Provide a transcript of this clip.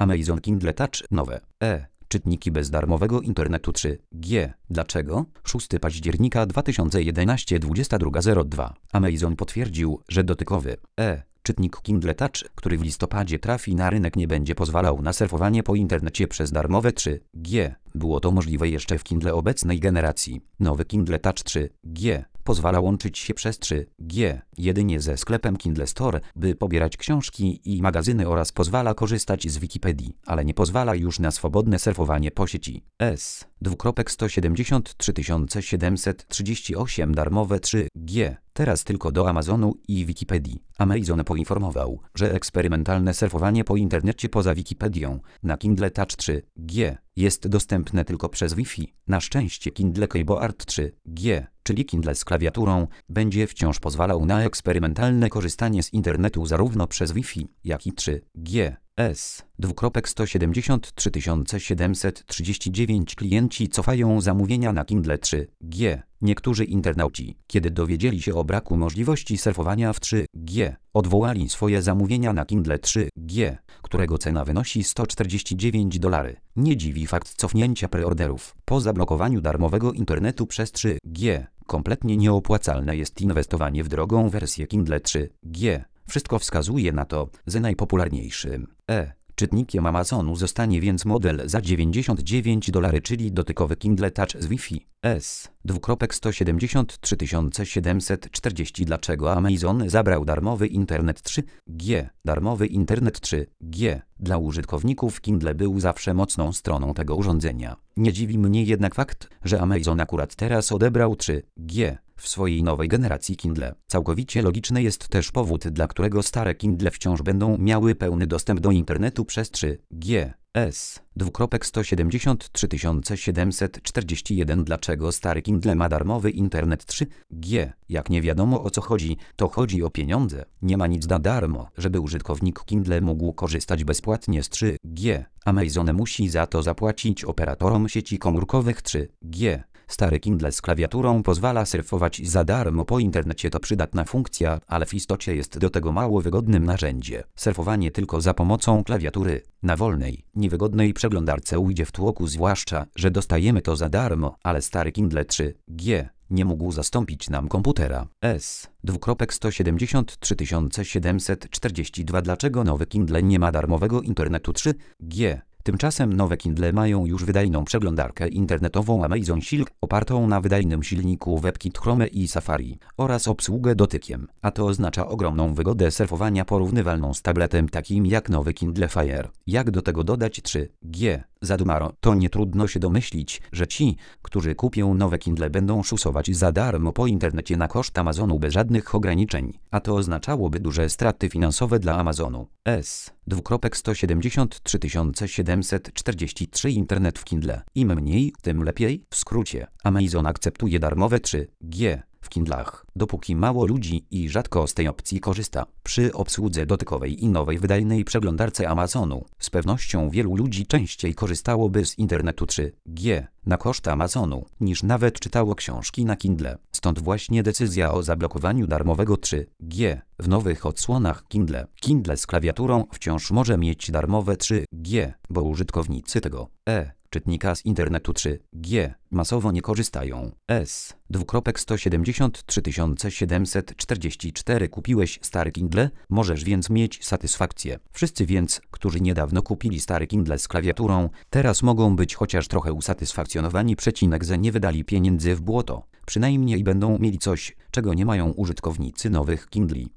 Amazon Kindle Touch nowe. Czytniki bez darmowego internetu 3G. Dlaczego? 6 października 2011 22:02. Amazon potwierdził, że dotykowy czytnik Kindle Touch, który w listopadzie trafi na rynek, nie będzie pozwalał na surfowanie po internecie przez darmowe 3G. Było to możliwe jeszcze w Kindle obecnej generacji. Nowy Kindle Touch 3G pozwala łączyć się przez 3G jedynie ze sklepem Kindle Store, by pobierać książki i magazyny, oraz pozwala korzystać z Wikipedii, ale nie pozwala już na swobodne surfowanie po sieci. 173 738 darmowe 3G. Teraz tylko do Amazonu i Wikipedii. Amazon poinformował, że eksperymentalne surfowanie po internecie poza Wikipedią na Kindle Touch 3G jest dostępne tylko przez Wi-Fi. Na szczęście Kindle Keyboard 3G, czyli Kindle z klawiaturą, będzie wciąż pozwalał na eksperymentalne korzystanie z internetu zarówno przez Wi-Fi, jak i 3G. 173 739 klienci cofają zamówienia na Kindle 3G. Niektórzy internauci, kiedy dowiedzieli się o braku możliwości surfowania w 3G, odwołali swoje zamówienia na Kindle 3G, którego cena wynosi $149. Nie dziwi fakt cofnięcia preorderów. Po zablokowaniu darmowego internetu przez 3G, kompletnie nieopłacalne jest inwestowanie w drogą wersję Kindle 3G. Wszystko wskazuje na to, że najpopularniejszym czytnikiem Amazonu zostanie więc model za $99, czyli dotykowy Kindle Touch z Wi-Fi. 173 740. Dlaczego Amazon zabrał darmowy internet 3G? Darmowy internet 3G dla użytkowników Kindle był zawsze mocną stroną tego urządzenia. Nie dziwi mnie jednak fakt, że Amazon akurat teraz odebrał 3G w swojej nowej generacji Kindle. Całkowicie logiczny jest też powód, dla którego stare Kindle wciąż będą miały pełny dostęp do internetu przez 3G. 173 741. Dlaczego stary Kindle ma darmowy internet 3G? Jak nie wiadomo o co chodzi, to chodzi o pieniądze. Nie ma nic za darmo, żeby użytkownik Kindle mógł korzystać bezpłatnie z 3G. Amazon musi za to zapłacić operatorom sieci komórkowych 3G. Stary Kindle z klawiaturą pozwala surfować za darmo po internecie. To przydatna funkcja, ale w istocie jest do tego mało wygodnym narzędzie. Surfowanie tylko za pomocą klawiatury na wolnej, niewygodnej przeglądarce ujdzie w tłoku, zwłaszcza, że dostajemy to za darmo, ale stary Kindle 3G nie mógł zastąpić nam komputera. 173 742. Dlaczego nowy Kindle nie ma darmowego internetu 3G? Tymczasem nowe Kindle mają już wydajną przeglądarkę internetową Amazon Silk opartą na wydajnym silniku WebKit Chrome i Safari oraz obsługę dotykiem, a to oznacza ogromną wygodę surfowania porównywalną z tabletem takim jak nowy Kindle Fire. Jak do tego dodać 3G? Zadumaro, to nie trudno się domyślić, że ci, którzy kupią nowe Kindle, będą szusować za darmo po internecie na koszt Amazonu bez żadnych ograniczeń, a to oznaczałoby duże straty finansowe dla Amazonu. 173 743. Internet w Kindle. Im mniej, tym lepiej. W skrócie, Amazon akceptuje darmowe 3G w Kindlach, dopóki mało ludzi i rzadko z tej opcji korzysta. Przy obsłudze dotykowej i nowej wydajnej przeglądarce Amazonu, z pewnością wielu ludzi częściej korzystałoby z internetu 3G na koszt Amazonu, niż nawet czytało książki na Kindle. Stąd właśnie decyzja o zablokowaniu darmowego 3G w nowych odsłonach Kindle. Kindle z klawiaturą wciąż może mieć darmowe 3G, bo użytkownicy tego czytnika z internetu 3G masowo nie korzystają. 173 744. Kupiłeś stary Kindle? Możesz więc mieć satysfakcję. Wszyscy więc, którzy niedawno kupili stary Kindle z klawiaturą, teraz mogą być chociaż trochę usatysfakcjonowani. Że nie wydali pieniędzy w błoto. Przynajmniej będą mieli coś, czego nie mają użytkownicy nowych Kindli.